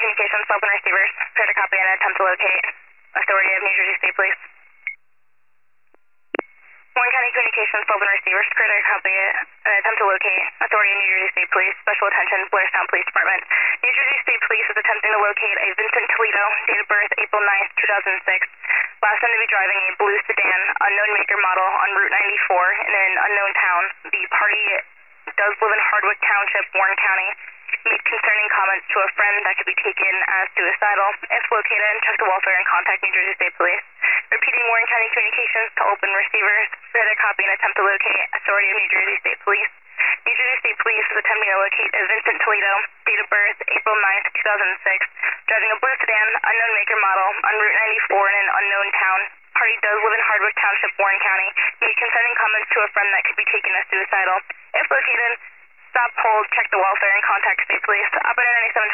Communications, open receivers. Prepare to copy and attempt to locate. Authority of New Jersey State Police. Warren County Communications, open receivers. Prepare to copy and attempt to locate. Authority of New Jersey State Police. Special attention, Blairstown Police Department. New Jersey State Police is attempting to locate a Vincent Toledo, date of birth April 9th, 2006. Last time to be driving a blue sedan, unknown maker model, on Route 94 in an unknown town. The party does live in Hardwick Township, Warren County. Made concerning comments to a friend that could be taken as suicidal. If located, check the welfare and contact New Jersey State Police. Repeating, Warren County Communications to open receivers. Prepare to copy and attempt to locate. Authority of New Jersey State Police. New Jersey State Police is attempting to locate a Vincent Toledo, date of birth April 9th, 2006. Driving a blue sedan, unknown maker model, on Route 94 in an unknown town. Party does live in Hardwick Township, Warren County. Made concerning comments to a friend that could be taken as suicidal. If located, stop, hold, check the welfare, and contact State Police. Operator 97